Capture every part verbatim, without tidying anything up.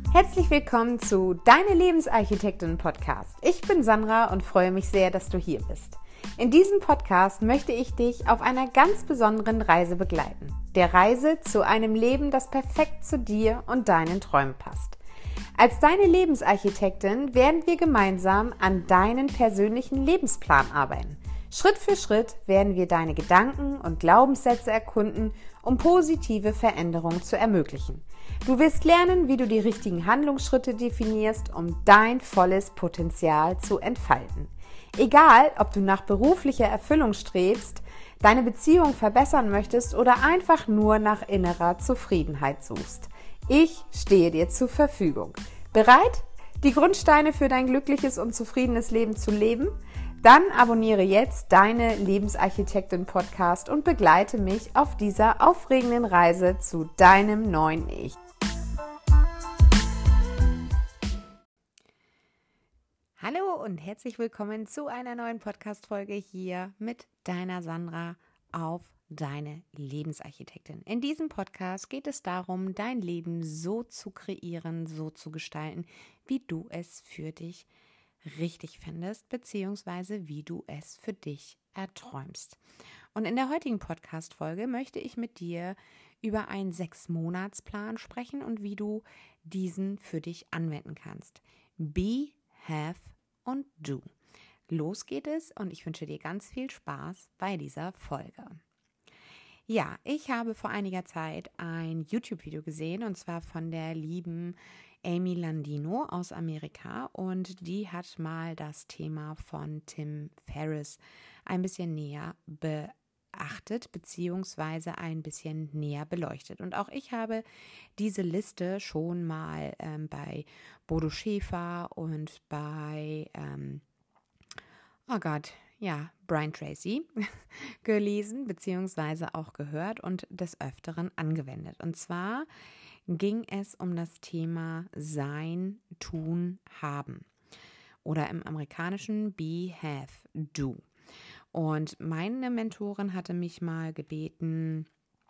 Herzlich willkommen zu Deine Lebensarchitektin Podcast. Ich bin Sandra und freue mich sehr, dass du hier bist. In diesem Podcast möchte ich dich auf einer ganz besonderen Reise begleiten. Der Reise zu einem Leben, das perfekt zu dir und deinen Träumen passt. Als deine Lebensarchitektin werden wir gemeinsam an deinen persönlichen Lebensplan arbeiten. Schritt für Schritt werden wir deine Gedanken und Glaubenssätze erkunden, um positive Veränderungen zu ermöglichen. Du wirst lernen, wie du die richtigen Handlungsschritte definierst, um dein volles Potenzial zu entfalten. Egal, ob du nach beruflicher Erfüllung strebst, deine Beziehung verbessern möchtest oder einfach nur nach innerer Zufriedenheit suchst. Ich stehe dir zur Verfügung. Bereit, die Grundsteine für dein glückliches und zufriedenes Leben zu leben? Dann abonniere jetzt Deine Lebensarchitektin Podcast und begleite mich auf dieser aufregenden Reise zu deinem neuen Ich. Hallo und herzlich willkommen zu einer neuen Podcast-Folge hier mit deiner Sandra auf Deine Lebensarchitektin. In diesem Podcast geht es darum, dein Leben so zu kreieren, so zu gestalten, wie du es für dich richtig findest, beziehungsweise wie du es für dich erträumst. Und in der heutigen Podcast-Folge möchte ich mit dir über einen Sechs-Monats-Plan sprechen und wie du diesen für dich anwenden kannst. Be, have und do. Los geht es und ich wünsche dir ganz viel Spaß bei dieser Folge. Ja, ich habe vor einiger Zeit ein YouTube-Video gesehen und zwar von der lieben Amy Landino aus Amerika und die hat mal das Thema von Tim Ferriss ein bisschen näher beachtet beziehungsweise ein bisschen näher beleuchtet. Und auch ich habe diese Liste schon mal ähm, bei Bodo Schäfer und bei, ähm, oh Gott, ja, Brian Tracy gelesen beziehungsweise auch gehört und des Öfteren angewendet. Und zwar ging es um das Thema Sein, Tun, Haben oder im Amerikanischen Be, Have, Do. Und meine Mentorin hatte mich mal gebeten,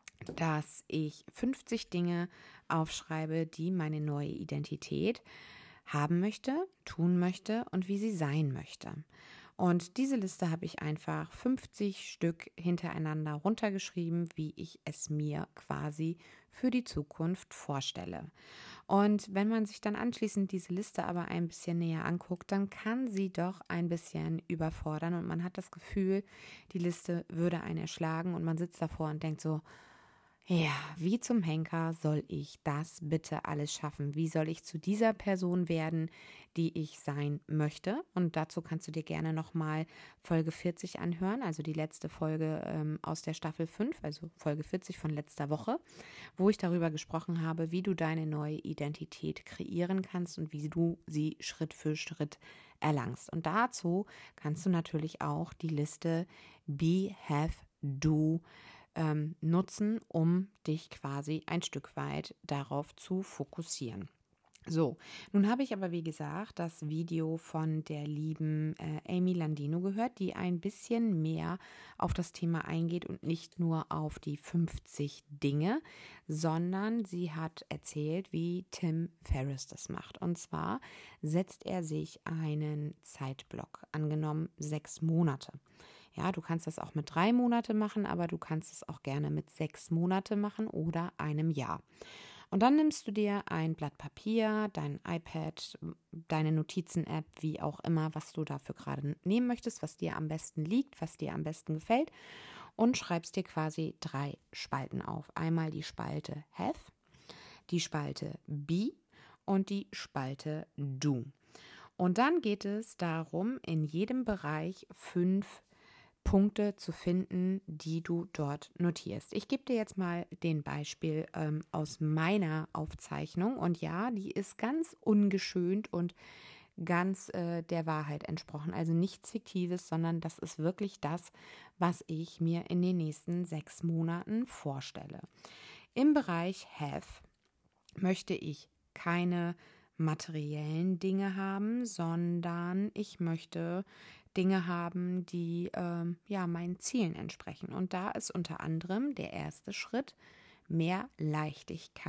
dass ich fünfzig Dinge aufschreibe, die meine neue Identität haben möchte, tun möchte und wie sie sein möchte. Und diese Liste habe ich einfach fünfzig Stück hintereinander runtergeschrieben, wie ich es mir quasi für die Zukunft vorstelle. Und wenn man sich dann anschließend diese Liste aber ein bisschen näher anguckt, dann kann sie doch ein bisschen überfordern und man hat das Gefühl, die Liste würde einen erschlagen und man sitzt davor und denkt so, ja, wie zum Henker soll ich das bitte alles schaffen? Wie soll ich zu dieser Person werden, die ich sein möchte? Und dazu kannst du dir gerne nochmal Folge vierzig anhören, also die letzte Folge ähm, aus der Staffel fünf, also Folge vierzig von letzter Woche, wo ich darüber gesprochen habe, wie du deine neue Identität kreieren kannst und wie du sie Schritt für Schritt erlangst. Und dazu kannst du natürlich auch die Liste Be, Have, Do Ähm, nutzen, um dich quasi ein Stück weit darauf zu fokussieren. So, nun habe ich aber wie gesagt das Video von der lieben äh, Amy Landino gehört, die ein bisschen mehr auf das Thema eingeht und nicht nur auf die fünfzig Dinge, sondern sie hat erzählt, wie Tim Ferriss das macht. Und zwar setzt er sich einen Zeitblock, angenommen sechs Monate. Ja, du kannst das auch mit drei Monate machen, aber du kannst es auch gerne mit sechs Monate machen oder einem Jahr. Und dann nimmst du dir ein Blatt Papier, dein iPad, deine Notizen-App, wie auch immer, was du dafür gerade nehmen möchtest, was dir am besten liegt, was dir am besten gefällt und schreibst dir quasi drei Spalten auf. Einmal die Spalte Have, die Spalte Be und die Spalte Do. Und dann geht es darum, in jedem Bereich fünf Punkte zu finden, die du dort notierst. Ich gebe dir jetzt mal den Beispiel ähm, aus meiner Aufzeichnung und ja, die ist ganz ungeschönt und ganz äh, der Wahrheit entsprochen. Also nichts Fiktives, sondern das ist wirklich das, was ich mir in den nächsten sechs Monaten vorstelle. Im Bereich Have möchte ich keine materiellen Dinge haben, sondern ich möchte Dinge haben, die ähm, ja meinen Zielen entsprechen. Und da ist unter anderem der erste Schritt mehr Leichtigkeit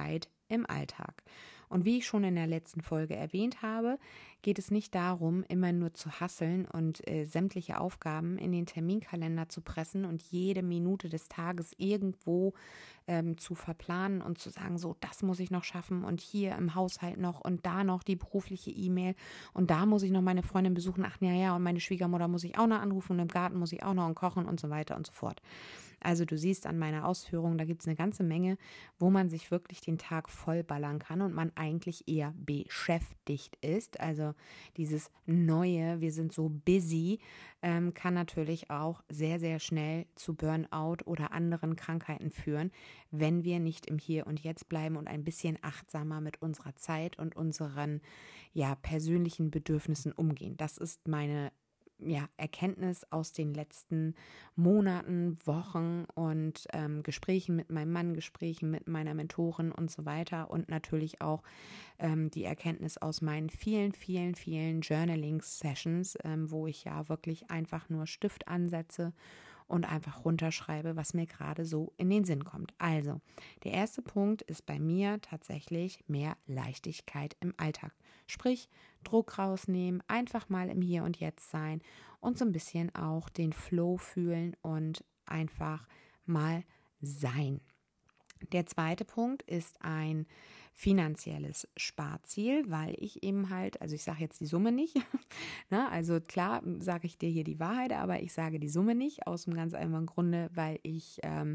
im Alltag. Und wie ich schon in der letzten Folge erwähnt habe, geht es nicht darum, immer nur zu hasseln und äh, sämtliche Aufgaben in den Terminkalender zu pressen und jede Minute des Tages irgendwo ähm, zu verplanen und zu sagen, so, das muss ich noch schaffen und hier im Haushalt noch und da noch die berufliche E-Mail und da muss ich noch meine Freundin besuchen, ach ja, ja, und meine Schwiegermutter muss ich auch noch anrufen und im Garten muss ich auch noch kochen und so weiter und so fort. Also du siehst an meiner Ausführung, da gibt es eine ganze Menge, wo man sich wirklich den Tag vollballern kann und man eigentlich eher beschäftigt ist. Also dieses Neue, wir sind so busy, ähm, kann natürlich auch sehr, sehr schnell zu Burnout oder anderen Krankheiten führen, wenn wir nicht im Hier und Jetzt bleiben und ein bisschen achtsamer mit unserer Zeit und unseren ja, persönlichen Bedürfnissen umgehen. Das ist meine ja, Erkenntnis aus den letzten Monaten, Wochen und ähm, Gesprächen mit meinem Mann, Gesprächen mit meiner Mentorin und so weiter und natürlich auch ähm, die Erkenntnis aus meinen vielen, vielen, vielen Journaling-Sessions, ähm, wo ich ja wirklich einfach nur Stift ansetze und einfach runterschreibe, was mir gerade so in den Sinn kommt. Also, der erste Punkt ist bei mir tatsächlich mehr Leichtigkeit im Alltag. Sprich, Druck rausnehmen, einfach mal im Hier und Jetzt sein und so ein bisschen auch den Flow fühlen und einfach mal sein. Der zweite Punkt ist ein finanzielles Sparziel, weil ich eben halt, also ich sage jetzt die Summe nicht, ne? Also klar sage ich dir hier die Wahrheit, aber ich sage die Summe nicht, aus einem ganz einfachen Grunde, weil ich ähm,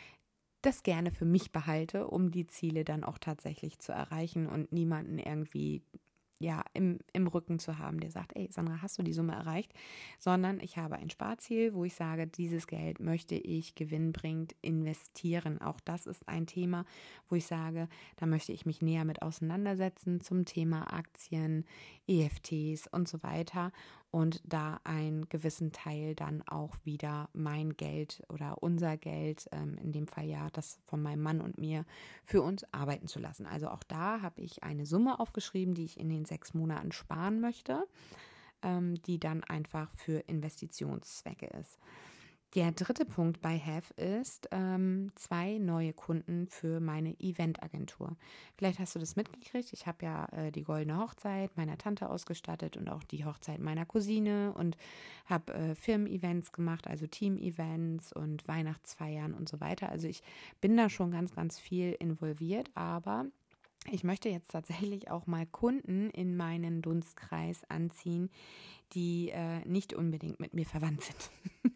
das gerne für mich behalte, um die Ziele dann auch tatsächlich zu erreichen und niemanden irgendwie ja, im, im Rücken zu haben, der sagt, ey Sandra, hast du die Summe erreicht? Sondern ich habe ein Sparziel, wo ich sage, dieses Geld möchte ich gewinnbringend investieren. Auch das ist ein Thema, wo ich sage, da möchte ich mich näher mit auseinandersetzen zum Thema Aktien, E F Ts und so weiter und da einen gewissen Teil dann auch wieder mein Geld oder unser Geld, ähm, in dem Fall ja das von meinem Mann und mir, für uns arbeiten zu lassen. Also auch da habe ich eine Summe aufgeschrieben, die ich in den sechs Monaten sparen möchte, ähm, die dann einfach für Investitionszwecke ist. Der dritte Punkt bei Have ist ähm, zwei neue Kunden für meine Eventagentur. Vielleicht hast du das mitgekriegt. Ich habe ja äh, die goldene Hochzeit meiner Tante ausgestattet und auch die Hochzeit meiner Cousine und habe äh, Firmen-Events gemacht, also Team-Events und Weihnachtsfeiern und so weiter. Also ich bin da schon ganz, ganz viel involviert, aber ich möchte jetzt tatsächlich auch mal Kunden in meinen Dunstkreis anziehen, die äh, nicht unbedingt mit mir verwandt sind.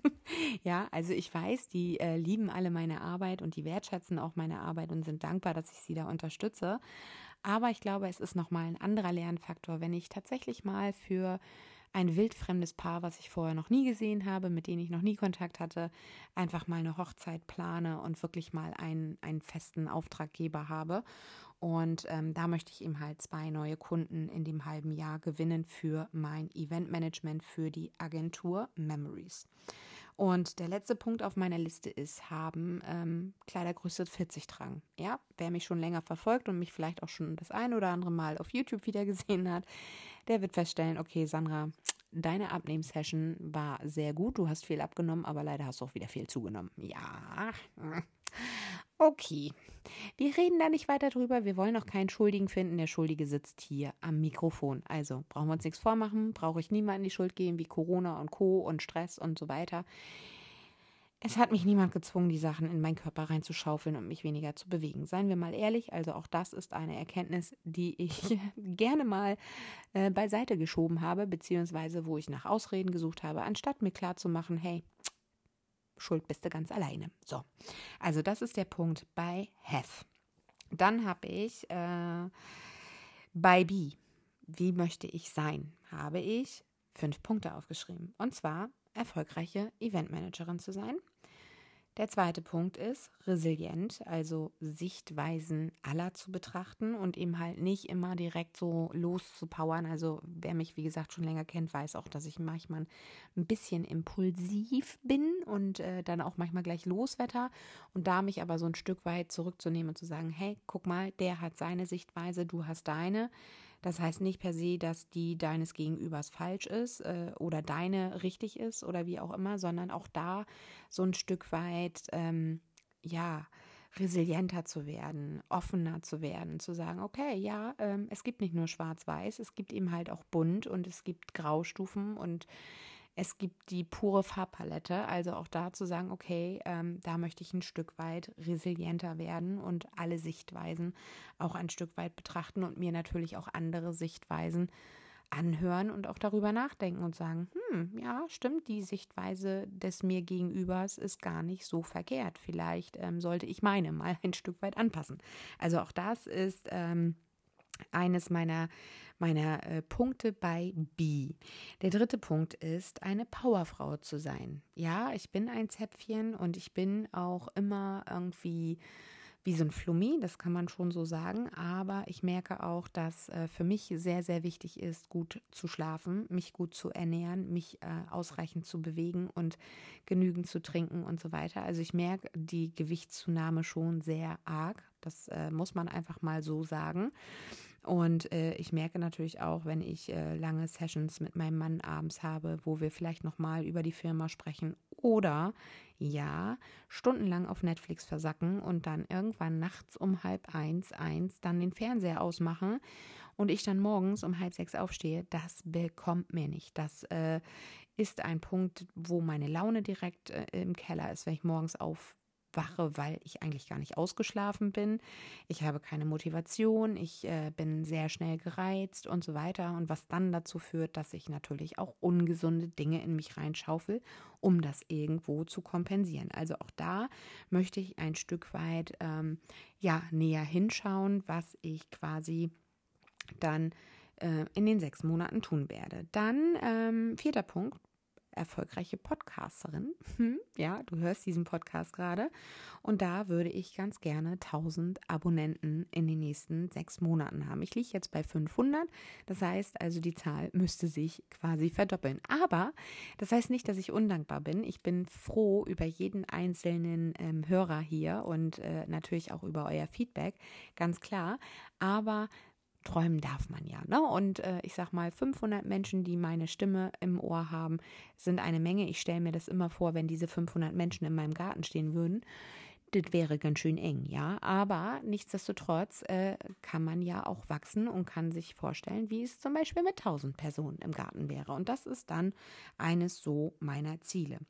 Ja, also ich weiß, die äh, lieben alle meine Arbeit und die wertschätzen auch meine Arbeit und sind dankbar, dass ich sie da unterstütze. Aber ich glaube, es ist nochmal ein anderer Lernfaktor, wenn ich tatsächlich mal für ein wildfremdes Paar, was ich vorher noch nie gesehen habe, mit denen ich noch nie Kontakt hatte, einfach mal eine Hochzeit plane und wirklich mal einen, einen festen Auftraggeber habe. Und ähm, da möchte ich eben halt zwei neue Kunden in dem halben Jahr gewinnen für mein Eventmanagement für die Agentur Memories. Und der letzte Punkt auf meiner Liste ist, haben ähm, Kleidergröße vierzig tragen. Ja, wer mich schon länger verfolgt und mich vielleicht auch schon das ein oder andere Mal auf YouTube wieder gesehen hat, der wird feststellen, okay, Sandra, deine Abnehmsession war sehr gut, du hast viel abgenommen, aber leider hast du auch wieder viel zugenommen. Ja, okay. Wir reden da nicht weiter drüber, wir wollen auch keinen Schuldigen finden, der Schuldige sitzt hier am Mikrofon. Also brauchen wir uns nichts vormachen, brauche ich niemandem die Schuld geben, wie Corona und Co. und Stress und so weiter. Es hat mich niemand gezwungen, die Sachen in meinen Körper reinzuschaufeln und mich weniger zu bewegen. Seien wir mal ehrlich, also auch das ist eine Erkenntnis, die ich gerne mal äh, beiseite geschoben habe, beziehungsweise wo ich nach Ausreden gesucht habe, anstatt mir klarzumachen, hey, Schuld bist du ganz alleine. So, also das ist der Punkt bei Have. Dann habe ich äh, bei Be, wie möchte ich sein, habe ich fünf Punkte aufgeschrieben. Und zwar erfolgreiche Eventmanagerin zu sein. Der zweite Punkt ist resilient, also Sichtweisen aller zu betrachten und eben halt nicht immer direkt so loszupowern. Also wer mich, wie gesagt, schon länger kennt, weiß auch, dass ich manchmal ein bisschen impulsiv bin und äh, dann auch manchmal gleich loswetter. Und da mich aber so ein Stück weit zurückzunehmen und zu sagen, hey, guck mal, der hat seine Sichtweise, du hast deine. Das heißt nicht per se, dass die deines Gegenübers falsch ist äh, oder deine richtig ist oder wie auch immer, sondern auch da so ein Stück weit, ähm, ja, resilienter zu werden, offener zu werden, zu sagen, okay, ja, ähm, es gibt nicht nur schwarz-weiß, es gibt eben halt auch bunt und es gibt Graustufen und es gibt die pure Farbpalette, also auch da zu sagen, okay, ähm, da möchte ich ein Stück weit resilienter werden und alle Sichtweisen auch ein Stück weit betrachten und mir natürlich auch andere Sichtweisen anhören und auch darüber nachdenken und sagen, hm, ja, stimmt, die Sichtweise des mir Gegenübers ist gar nicht so verkehrt. Vielleicht ähm, sollte ich meine mal ein Stück weit anpassen. Also auch das ist ähm, eines meiner, meiner äh, Punkte bei B. Der dritte Punkt ist, eine Powerfrau zu sein. Ja, ich bin ein Zäpfchen und ich bin auch immer irgendwie wie so ein Flummi, das kann man schon so sagen, aber ich merke auch, dass äh, für mich sehr, sehr wichtig ist, gut zu schlafen, mich gut zu ernähren, mich äh, ausreichend zu bewegen und genügend zu trinken und so weiter. Also ich merke die Gewichtszunahme schon sehr arg, das äh, muss man einfach mal so sagen. Und äh, ich merke natürlich auch, wenn ich äh, lange Sessions mit meinem Mann abends habe, wo wir vielleicht nochmal über die Firma sprechen oder ja, stundenlang auf Netflix versacken und dann irgendwann nachts um halb eins, eins dann den Fernseher ausmachen und ich dann morgens um halb sechs aufstehe, das bekommt mir nicht. Das äh, ist ein Punkt, wo meine Laune direkt äh, im Keller ist, wenn ich morgens aufwache, weil ich eigentlich gar nicht ausgeschlafen bin. Ich habe keine Motivation, ich äh, bin sehr schnell gereizt und so weiter. Und was dann dazu führt, dass ich natürlich auch ungesunde Dinge in mich reinschaufel, um das irgendwo zu kompensieren. Also auch da möchte ich ein Stück weit ähm, ja, näher hinschauen, was ich quasi dann äh, in den sechs Monaten tun werde. Dann ähm, vierter Punkt. Erfolgreiche Podcasterin. Hm, ja, du hörst diesen Podcast gerade. Und da würde ich ganz gerne tausend Abonnenten in den nächsten sechs Monaten haben. Ich liege jetzt bei fünfhundert. Das heißt also, die Zahl müsste sich quasi verdoppeln. Aber das heißt nicht, dass ich undankbar bin. Ich bin froh über jeden einzelnen ähm, Hörer hier und äh, natürlich auch über euer Feedback, ganz klar. Aber träumen darf man ja, ne? Und äh, ich sag mal, fünfhundert Menschen, die meine Stimme im Ohr haben, sind eine Menge. Ich stelle mir das immer vor, wenn diese fünfhundert Menschen in meinem Garten stehen würden. Das wäre ganz schön eng, ja. Aber nichtsdestotrotz äh, kann man ja auch wachsen und kann sich vorstellen, wie es zum Beispiel mit tausend Personen im Garten wäre. Und das ist dann eines so meiner Ziele.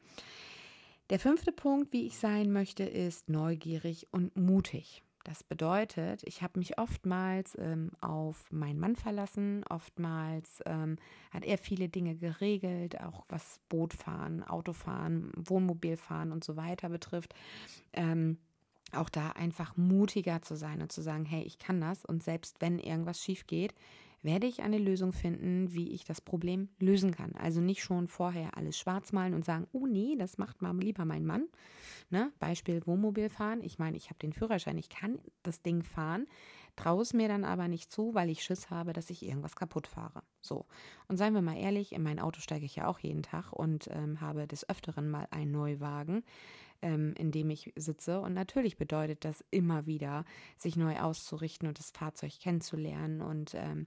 Der fünfte Punkt, wie ich sein möchte, ist neugierig und mutig. Das bedeutet, ich habe mich oftmals ähm, auf meinen Mann verlassen, oftmals ähm, hat er viele Dinge geregelt, auch was Bootfahren, Autofahren, Wohnmobilfahren und so weiter betrifft. Ähm, auch da einfach mutiger zu sein und zu sagen, hey, ich kann das und selbst wenn irgendwas schief geht, werde ich eine Lösung finden, wie ich das Problem lösen kann. Also nicht schon vorher alles schwarz malen und sagen, oh nee, das macht mal lieber mein Mann. Ne? Beispiel Wohnmobil fahren. Ich meine, ich habe den Führerschein, ich kann das Ding fahren, traue es mir dann aber nicht zu, weil ich Schiss habe, dass ich irgendwas kaputt fahre. So. Und seien wir mal ehrlich, in mein Auto steige ich ja auch jeden Tag und ähm, habe des Öfteren mal einen Neuwagen, ähm, in dem ich sitze. Und natürlich bedeutet das immer wieder, sich neu auszurichten und das Fahrzeug kennenzulernen und ähm,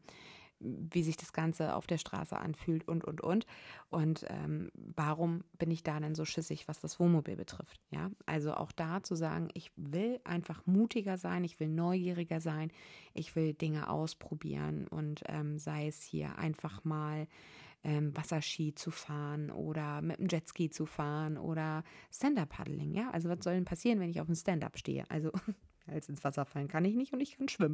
wie sich das Ganze auf der Straße anfühlt und, und, und. Und ähm, warum bin ich da denn so schissig, was das Wohnmobil betrifft? Ja, also auch da zu sagen, ich will einfach mutiger sein, ich will neugieriger sein, ich will Dinge ausprobieren und ähm, sei es hier einfach mal ähm, Wasserski zu fahren oder mit dem Jetski zu fahren oder Stand-Up-Paddling, ja. Also was soll denn passieren, wenn ich auf dem Stand-Up stehe? Also als ins Wasser fallen kann ich nicht und ich kann schwimmen.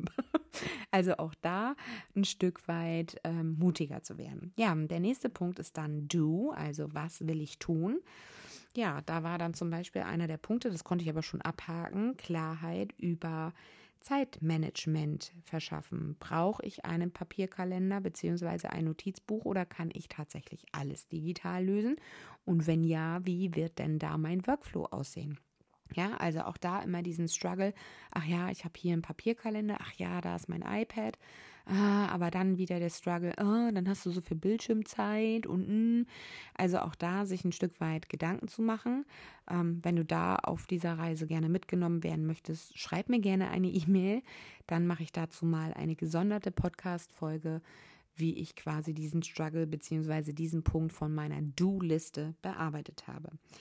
Also auch da ein Stück weit ähm, mutiger zu werden. Ja, der nächste Punkt ist dann do, also was will ich tun? Ja, da war dann zum Beispiel einer der Punkte, das konnte ich aber schon abhaken, Klarheit über Zeitmanagement verschaffen. Brauche ich einen Papierkalender bzw. ein Notizbuch oder kann ich tatsächlich alles digital lösen? Und wenn ja, wie wird denn da mein Workflow aussehen? Ja, also auch da immer diesen Struggle, ach ja, ich habe hier einen Papierkalender, ach ja, da ist mein iPad, ah, aber dann wieder der Struggle, oh, dann hast du so viel Bildschirmzeit und mh. Also auch da sich ein Stück weit Gedanken zu machen. Ähm, wenn du da auf dieser Reise gerne mitgenommen werden möchtest, schreib mir gerne eine E-Mail, dann mache ich dazu mal eine gesonderte Podcast-Folge, wie ich quasi diesen Struggle bzw. diesen Punkt von meiner Do-Liste bearbeitet habe.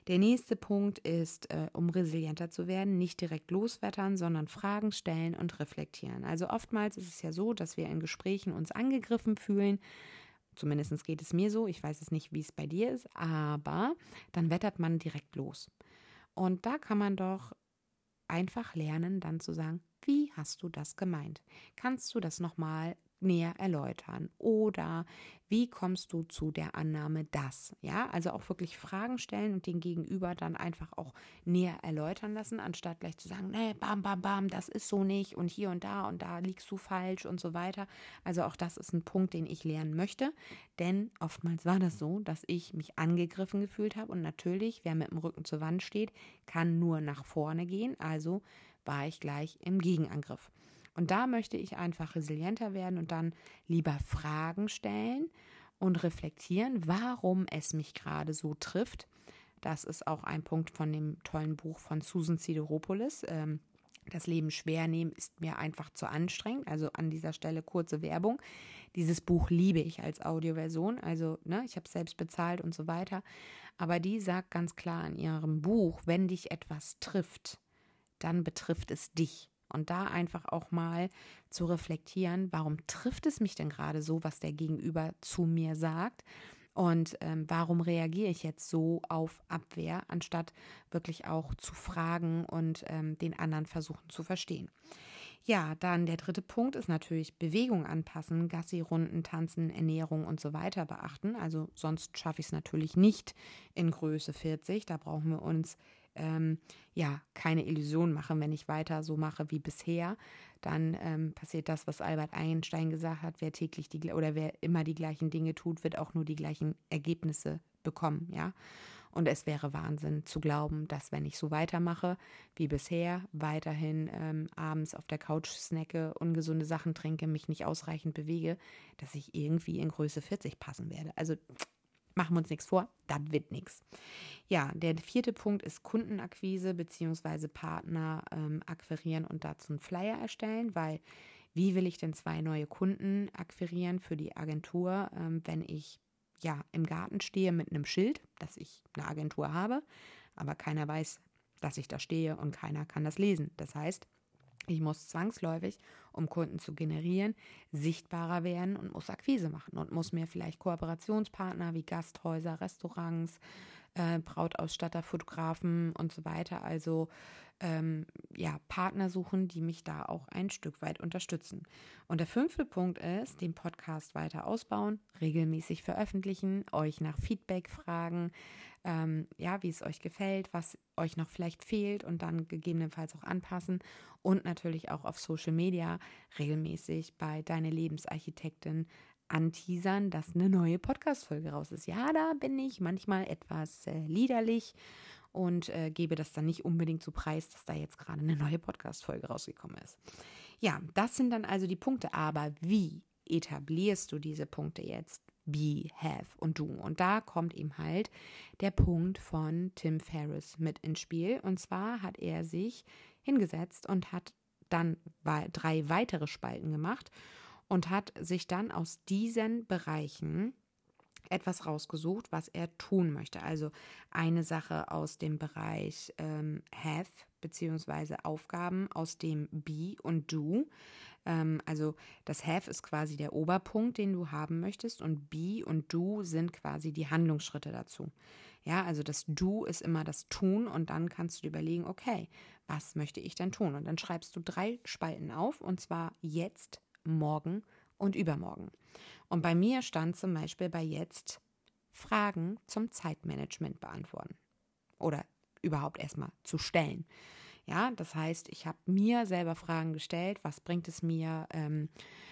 Der nächste Punkt ist, äh, um resilienter zu werden, nicht direkt loswettern, sondern Fragen stellen und reflektieren. Also oftmals ist es ja so, dass wir in Gesprächen uns angegriffen fühlen. Zumindest geht es mir so. Ich weiß es nicht, wie es bei dir ist, aber dann wettert man direkt los. Und da kann man doch einfach lernen, dann zu sagen, wie hast du das gemeint? Kannst du das nochmal näher erläutern? Oder wie kommst du zu der Annahme das? Ja, also auch wirklich Fragen stellen und den Gegenüber dann einfach auch näher erläutern lassen, anstatt gleich zu sagen, nee, bam, bam, bam, das ist so nicht und hier und da und da liegst du falsch und so weiter. Also auch das ist ein Punkt, den ich lernen möchte, denn oftmals war das so, dass ich mich angegriffen gefühlt habe und natürlich, wer mit dem Rücken zur Wand steht, kann nur nach vorne gehen, also war ich gleich im Gegenangriff. Und da möchte ich einfach resilienter werden und dann lieber Fragen stellen und reflektieren, warum es mich gerade so trifft. Das ist auch ein Punkt von dem tollen Buch von Susan Sideropoulos. Ähm, das Leben schwer nehmen ist mir einfach zu anstrengend. Also an dieser Stelle kurze Werbung. Dieses Buch liebe ich als Audioversion. Also ne, ich habe es selbst bezahlt und so weiter. Aber die sagt ganz klar in ihrem Buch, wenn dich etwas trifft, dann betrifft es dich. Und da einfach auch mal zu reflektieren, warum trifft es mich denn gerade so, was der Gegenüber zu mir sagt? Und ähm, warum reagiere ich jetzt so auf Abwehr, anstatt wirklich auch zu fragen und ähm, den anderen versuchen zu verstehen? Ja, dann der dritte Punkt ist natürlich Bewegung anpassen, Gassi-Runden, Tanzen, Ernährung und so weiter beachten. Also sonst schaffe ich es natürlich nicht in Größe vierzig. Da brauchen wir uns ähm, ja keine Illusion machen, wenn ich weiter so mache wie bisher. Dann ähm, passiert das, was Albert Einstein gesagt hat, wer täglich die oder wer immer die gleichen Dinge tut, wird auch nur die gleichen Ergebnisse bekommen, ja. Und es wäre Wahnsinn zu glauben, dass wenn ich so weitermache wie bisher, weiterhin ähm, abends auf der Couch snacke, ungesunde Sachen trinke, mich nicht ausreichend bewege, dass ich irgendwie in Größe vierzig passen werde. Also machen wir uns nichts vor, das wird nichts. Ja, der vierte Punkt ist Kundenakquise bzw. Partner ähm, akquirieren und dazu einen Flyer erstellen, weil wie will ich denn zwei neue Kunden akquirieren für die Agentur, ähm, wenn ich ja im Garten stehe mit einem Schild, dass ich eine Agentur habe, aber keiner weiß, dass ich da stehe und keiner kann das lesen. Das heißt, ich muss zwangsläufig, um Kunden zu generieren, sichtbarer werden und muss Akquise machen und muss mir vielleicht Kooperationspartner wie Gasthäuser, Restaurants, äh, Brautausstatter, Fotografen und so weiter, also ähm, ja, Partner suchen, die mich da auch ein Stück weit unterstützen. Und der fünfte Punkt ist, den Podcast weiter ausbauen, regelmäßig veröffentlichen, euch nach Feedback fragen, ähm, ja, wie es euch gefällt, was euch noch vielleicht fehlt und dann gegebenenfalls auch anpassen und natürlich auch auf Social Media regelmäßig bei Deine Lebensarchitektin anteasern, dass eine neue Podcast-Folge raus ist. Ja, da bin ich manchmal etwas äh, liederlich und äh, gebe das dann nicht unbedingt zu Preis, dass da jetzt gerade eine neue Podcast-Folge rausgekommen ist. Ja, das sind dann also die Punkte. Aber wie etablierst du diese Punkte jetzt? Be, have und do. Und da kommt eben halt der Punkt von Tim Ferriss mit ins Spiel. Und zwar hat er sich hingesetzt und hat dann drei weitere Spalten gemacht und hat sich dann aus diesen Bereichen etwas rausgesucht, was er tun möchte. Also eine Sache aus dem Bereich ähm, have beziehungsweise Aufgaben aus dem be und do. Ähm, also das have ist quasi der Oberpunkt, den du haben möchtest und be und do sind quasi die Handlungsschritte dazu. Ja, also das do ist immer das Tun und dann kannst du dir überlegen, okay, was möchte ich denn tun? Und dann schreibst du drei Spalten auf und zwar jetzt, morgen und übermorgen. Und bei mir stand zum Beispiel bei jetzt Fragen zum Zeitmanagement beantworten oder überhaupt erstmal zu stellen. Ja, das heißt, ich habe mir selber Fragen gestellt, was bringt es mir ähm,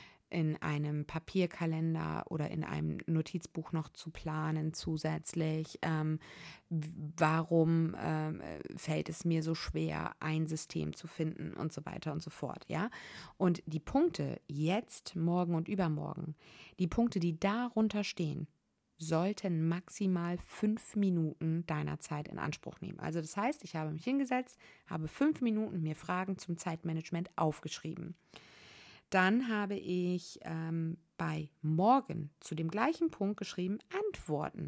in einem Papierkalender oder in einem Notizbuch noch zu planen zusätzlich? Ähm, warum ähm, fällt es mir so schwer, ein System zu finden und so weiter und so fort, ja? Und die Punkte jetzt, morgen und übermorgen, die Punkte, die darunter stehen, sollten maximal fünf Minuten deiner Zeit in Anspruch nehmen. Also das heißt, ich habe mich hingesetzt, habe fünf Minuten mir Fragen zum Zeitmanagement aufgeschrieben. Dann habe ich ähm, bei morgen zu dem gleichen Punkt geschrieben, Antworten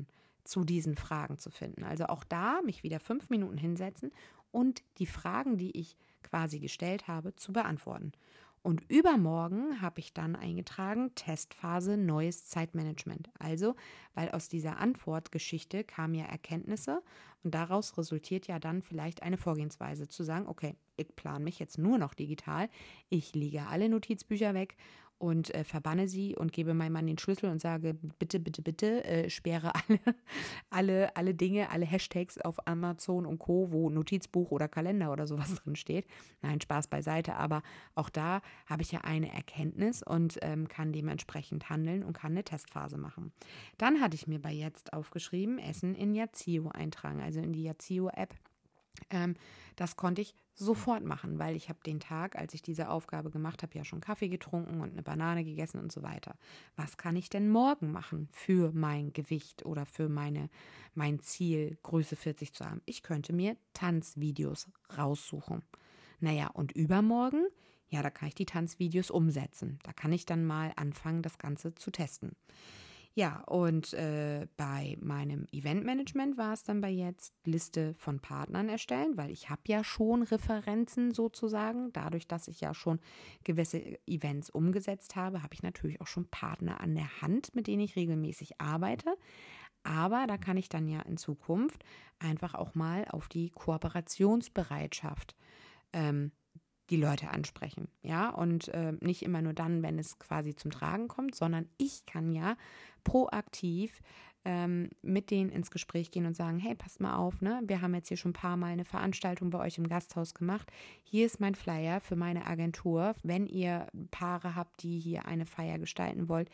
zu diesen Fragen zu finden. Also auch da mich wieder fünf Minuten hinsetzen und die Fragen, die ich quasi gestellt habe, zu beantworten. Und übermorgen habe ich dann eingetragen, Testphase, neues Zeitmanagement. Also, weil aus dieser Antwortgeschichte kamen ja Erkenntnisse und daraus resultiert ja dann vielleicht eine Vorgehensweise zu sagen, okay, ich plane mich jetzt nur noch digital, ich lege alle Notizbücher weg und äh, verbanne sie und gebe meinem Mann den Schlüssel und sage, bitte, bitte, bitte, äh, sperre alle, alle, alle Dinge, alle Hashtags auf Amazon und Co., wo Notizbuch oder Kalender oder sowas drin steht. Nein, Spaß beiseite, aber auch da habe ich ja eine Erkenntnis und ähm, kann dementsprechend handeln und kann eine Testphase machen. Dann hatte ich mir bei Jetzt aufgeschrieben, Essen in Yazio eintragen, also in die Yazio-App. Ähm, das konnte ich sofort machen, weil ich habe den Tag, als ich diese Aufgabe gemacht habe, ja schon Kaffee getrunken und eine Banane gegessen und so weiter. Was kann ich denn morgen machen für mein Gewicht oder für meine, mein Ziel, Größe vierzig zu haben? Ich könnte mir Tanzvideos raussuchen. Naja, und übermorgen, ja, da kann ich die Tanzvideos umsetzen. Da kann ich dann mal anfangen, das Ganze zu testen. Ja, und äh, bei meinem Eventmanagement war es dann bei Jetzt Liste von Partnern erstellen, weil ich habe ja schon Referenzen sozusagen. Dadurch, dass ich ja schon gewisse Events umgesetzt habe, habe ich natürlich auch schon Partner an der Hand, mit denen ich regelmäßig arbeite. Aber da kann ich dann ja in Zukunft einfach auch mal auf die Kooperationsbereitschaft ähm, die Leute ansprechen, ja, und äh, nicht immer nur dann, wenn es quasi zum Tragen kommt, sondern ich kann ja proaktiv ähm, mit denen ins Gespräch gehen und sagen, hey, passt mal auf, ne, wir haben jetzt hier schon ein paar Mal eine Veranstaltung bei euch im Gasthaus gemacht, hier ist mein Flyer für meine Agentur, wenn ihr Paare habt, die hier eine Feier gestalten wollt,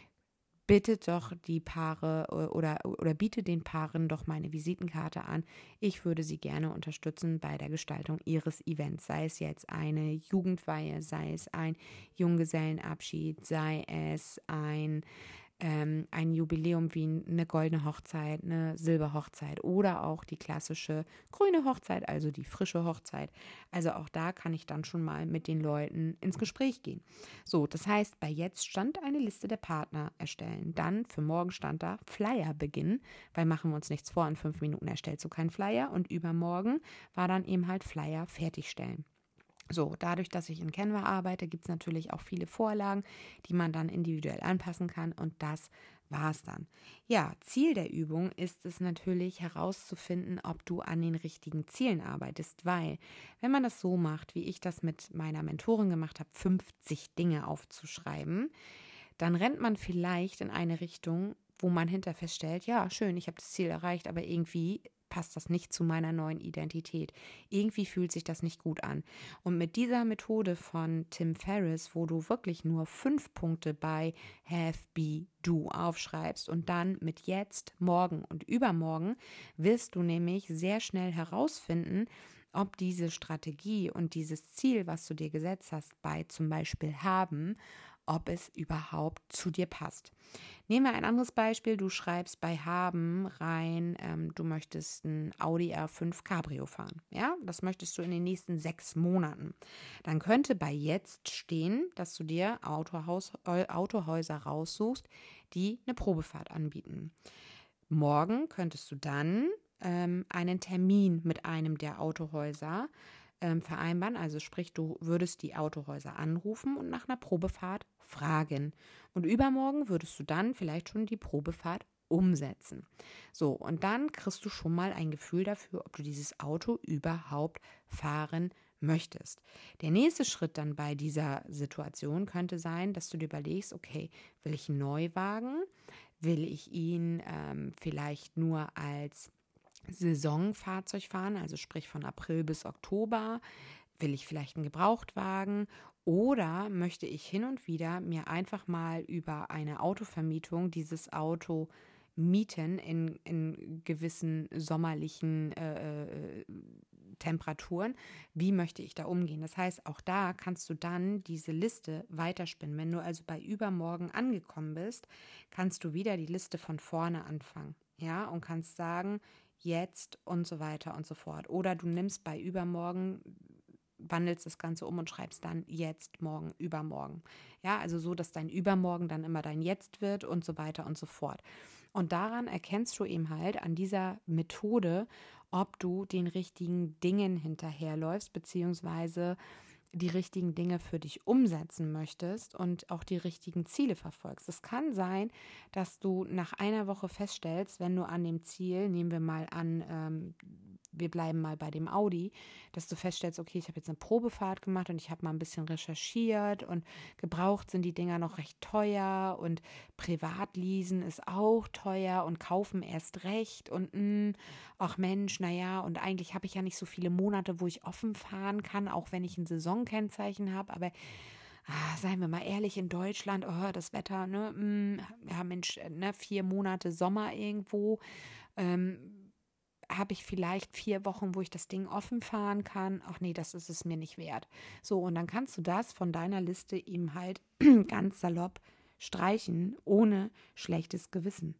bittet doch die Paare oder, oder bietet den Paaren doch meine Visitenkarte an. Ich würde sie gerne unterstützen bei der Gestaltung ihres Events, sei es jetzt eine Jugendweihe, sei es ein Junggesellenabschied, sei es ein ähm, ein Jubiläum wie eine goldene Hochzeit, eine Silberhochzeit oder auch die klassische grüne Hochzeit, also die frische Hochzeit. Also auch da kann ich dann schon mal mit den Leuten ins Gespräch gehen. So, das heißt, bei Jetzt stand eine Liste der Partner erstellen. Dann für morgen stand da Flyer beginnen, weil machen wir uns nichts vor, in fünf Minuten erstellst du keinen Flyer und übermorgen war dann eben halt Flyer fertigstellen. So, dadurch, dass ich in Canva arbeite, gibt es natürlich auch viele Vorlagen, die man dann individuell anpassen kann und das war es dann. Ja, Ziel der Übung ist es natürlich herauszufinden, ob du an den richtigen Zielen arbeitest, weil wenn man das so macht, wie ich das mit meiner Mentorin gemacht habe, fünfzig Dinge aufzuschreiben, dann rennt man vielleicht in eine Richtung, wo man hinterher feststellt, ja, schön, ich habe das Ziel erreicht, aber irgendwie passt das nicht zu meiner neuen Identität. Irgendwie fühlt sich das nicht gut an. Und mit dieser Methode von Tim Ferriss, wo du wirklich nur fünf Punkte bei Have, Be, Do aufschreibst und dann mit Jetzt, Morgen und Übermorgen, wirst du nämlich sehr schnell herausfinden, ob diese Strategie und dieses Ziel, was du dir gesetzt hast, bei zum Beispiel Haben, ob es überhaupt zu dir passt. Nehmen wir ein anderes Beispiel. Du schreibst bei Haben rein, ähm, du möchtest ein Audi R fünf Cabrio fahren. Ja, das möchtest du in den nächsten sechs Monaten. Dann könnte bei Jetzt stehen, dass du dir Autohaus, äh, Autohäuser raussuchst, die eine Probefahrt anbieten. Morgen könntest du dann ähm, einen Termin mit einem der Autohäuser ähm, vereinbaren. Also sprich, du würdest die Autohäuser anrufen und nach einer Probefahrt fragen. Und übermorgen würdest du dann vielleicht schon die Probefahrt umsetzen. So, und dann kriegst du schon mal ein Gefühl dafür, ob du dieses Auto überhaupt fahren möchtest. Der nächste Schritt dann bei dieser Situation könnte sein, dass du dir überlegst, okay, will ich einen Neuwagen? Will ich ihn ähm, vielleicht nur als Saisonfahrzeug fahren, also sprich von April bis Oktober? Will ich vielleicht einen Gebrauchtwagen oder möchte ich hin und wieder mir einfach mal über eine Autovermietung dieses Auto mieten in, in gewissen sommerlichen äh, Temperaturen? Wie möchte ich da umgehen? Das heißt, auch da kannst du dann diese Liste weiterspinnen. Wenn du also bei übermorgen angekommen bist, kannst du wieder die Liste von vorne anfangen, ja, und kannst sagen, jetzt und so weiter und so fort. Oder du nimmst bei übermorgen, wandelst das Ganze um und schreibst dann jetzt, morgen, übermorgen. Ja, also so, dass dein Übermorgen dann immer dein Jetzt wird und so weiter und so fort. Und daran erkennst du eben halt an dieser Methode, ob du den richtigen Dingen hinterherläufst, beziehungsweise die richtigen Dinge für dich umsetzen möchtest und auch die richtigen Ziele verfolgst. Es kann sein, dass du nach einer Woche feststellst, wenn du an dem Ziel, nehmen wir mal an, ähm, wir bleiben mal bei dem Audi, dass du feststellst, okay, ich habe jetzt eine Probefahrt gemacht und ich habe mal ein bisschen recherchiert und gebraucht sind die Dinger noch recht teuer und Privatleasen ist auch teuer und kaufen erst recht und mh, ach Mensch, naja, und eigentlich habe ich ja nicht so viele Monate, wo ich offen fahren kann, auch wenn ich ein Saisonkennzeichen habe, aber ah, seien wir mal ehrlich, in Deutschland, oh, das Wetter, ne, mh, ja Mensch, ne, vier Monate Sommer irgendwo, ähm, habe ich vielleicht vier Wochen, wo ich das Ding offen fahren kann. Ach nee, das ist es mir nicht wert. So, und dann kannst du das von deiner Liste eben halt ganz salopp streichen, ohne schlechtes Gewissen.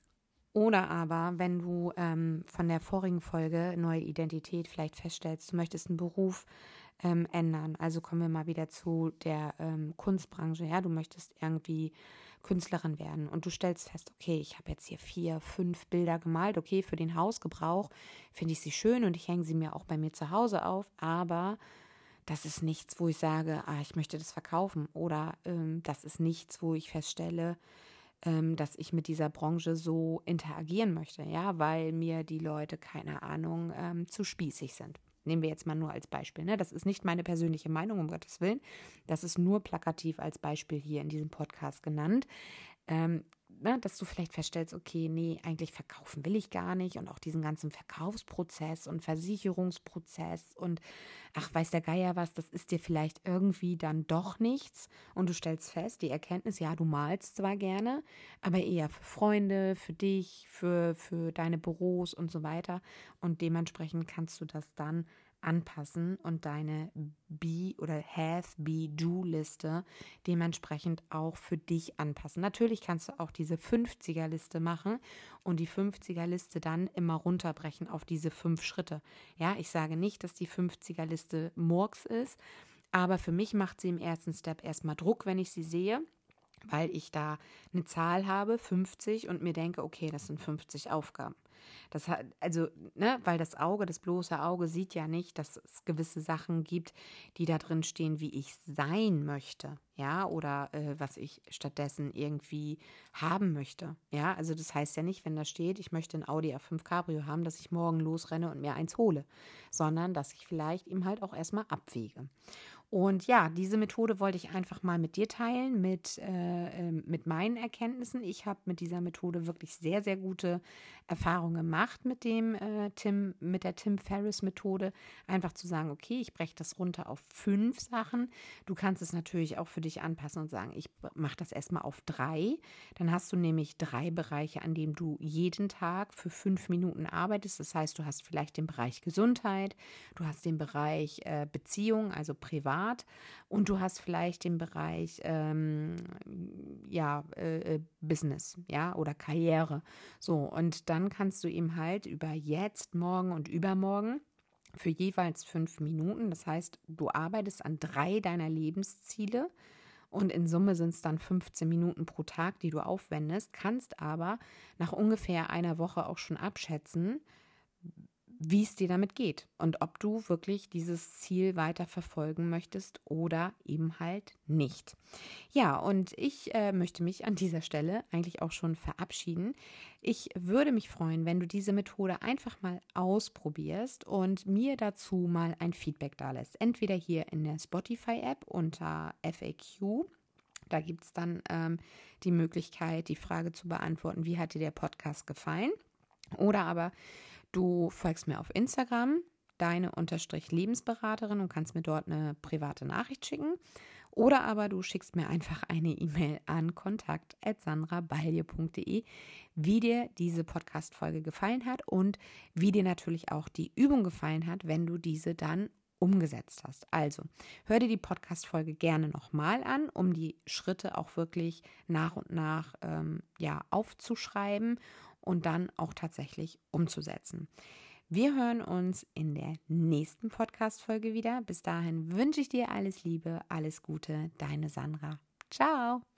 Oder aber, wenn du ähm, von der vorigen Folge neue Identität vielleicht feststellst, du möchtest einen Beruf ähm, ändern. Also kommen wir mal wieder zu der ähm, Kunstbranche. Ja, du möchtest irgendwie Künstlerin werden und du stellst fest, okay, ich habe jetzt hier vier, fünf Bilder gemalt. Okay, für den Hausgebrauch finde ich sie schön und ich hänge sie mir auch bei mir zu Hause auf, aber das ist nichts, wo ich sage, ah, ich möchte das verkaufen. Oder ähm, das ist nichts, wo ich feststelle, ähm, dass ich mit dieser Branche so interagieren möchte, ja, weil mir die Leute, keine Ahnung, ähm, zu spießig sind. Nehmen wir jetzt mal nur als Beispiel. Ne? Das ist nicht meine persönliche Meinung, um Gottes Willen. Das ist nur plakativ als Beispiel hier in diesem Podcast genannt. Ähm, ne, dass du vielleicht feststellst, okay, nee, eigentlich verkaufen will ich gar nicht und auch diesen ganzen Verkaufsprozess und Versicherungsprozess und ach, weiß der Geier was, das ist dir vielleicht irgendwie dann doch nichts und du stellst fest, die Erkenntnis, ja, du malst zwar gerne, aber eher für Freunde, für dich, für, für deine Büros und so weiter und dementsprechend kannst du das dann anpassen und deine Be- oder Have-Be-Do-Liste dementsprechend auch für dich anpassen. Natürlich kannst du auch diese fünfziger-Liste machen und die fünfziger-Liste dann immer runterbrechen auf diese fünf Schritte. Ja, ich sage nicht, dass die fünfziger-Liste Murks ist, aber für mich macht sie im ersten Step erstmal Druck, wenn ich sie sehe, weil ich da eine Zahl habe, fünfzig, und mir denke, okay, das sind fünfzig Aufgaben. Das hat, also, ne, weil das Auge, das bloße Auge sieht ja nicht, dass es gewisse Sachen gibt, die da drin stehen, wie ich sein möchte, ja, oder äh, was ich stattdessen irgendwie haben möchte, ja, also das heißt ja nicht, wenn da steht, ich möchte ein Audi A fünf Cabrio haben, dass ich morgen losrenne und mir eins hole, sondern dass ich vielleicht eben halt auch erstmal abwäge. Und ja, diese Methode wollte ich einfach mal mit dir teilen, mit, äh, mit meinen Erkenntnissen. Ich habe mit dieser Methode wirklich sehr, sehr gute Erfahrungen gemacht mit dem äh, Tim, mit der Tim Ferriss Methode. Einfach zu sagen, okay, ich breche das runter auf fünf Sachen. Du kannst es natürlich auch für dich anpassen und sagen, ich mache das erstmal auf drei. Dann hast du nämlich drei Bereiche, an denen du jeden Tag für fünf Minuten arbeitest. Das heißt, du hast vielleicht den Bereich Gesundheit, du hast den Bereich äh, Beziehung, also privat. Und du hast vielleicht den Bereich ähm, ja, äh, Business, ja, oder Karriere. So, und dann kannst du eben halt über jetzt, morgen und übermorgen für jeweils fünf Minuten, das heißt, du arbeitest an drei deiner Lebensziele und in Summe sind es dann fünfzehn Minuten pro Tag, die du aufwendest, kannst aber nach ungefähr einer Woche auch schon abschätzen, wie es dir damit geht und ob du wirklich dieses Ziel weiter verfolgen möchtest oder eben halt nicht. Ja, und ich äh, möchte mich an dieser Stelle eigentlich auch schon verabschieden. Ich würde mich freuen, wenn du diese Methode einfach mal ausprobierst und mir dazu mal ein Feedback dalässt. Entweder hier in der Spotify-App unter F A Q. Da gibt es dann ähm, die Möglichkeit, die Frage zu beantworten, wie hat dir der Podcast gefallen? Oder aber du folgst mir auf Instagram, deine unterstrich Lebensberaterin, und kannst mir dort eine private Nachricht schicken. Oder aber du schickst mir einfach eine E-Mail an kontakt at sandrabalje punkt de, wie dir diese Podcast-Folge gefallen hat und wie dir natürlich auch die Übung gefallen hat, wenn du diese dann umgesetzt hast. Also, hör dir die Podcast-Folge gerne nochmal an, um die Schritte auch wirklich nach und nach ähm, ja, aufzuschreiben und dann auch tatsächlich umzusetzen. Wir hören uns in der nächsten Podcast-Folge wieder. Bis dahin wünsche ich dir alles Liebe, alles Gute, deine Sandra. Ciao!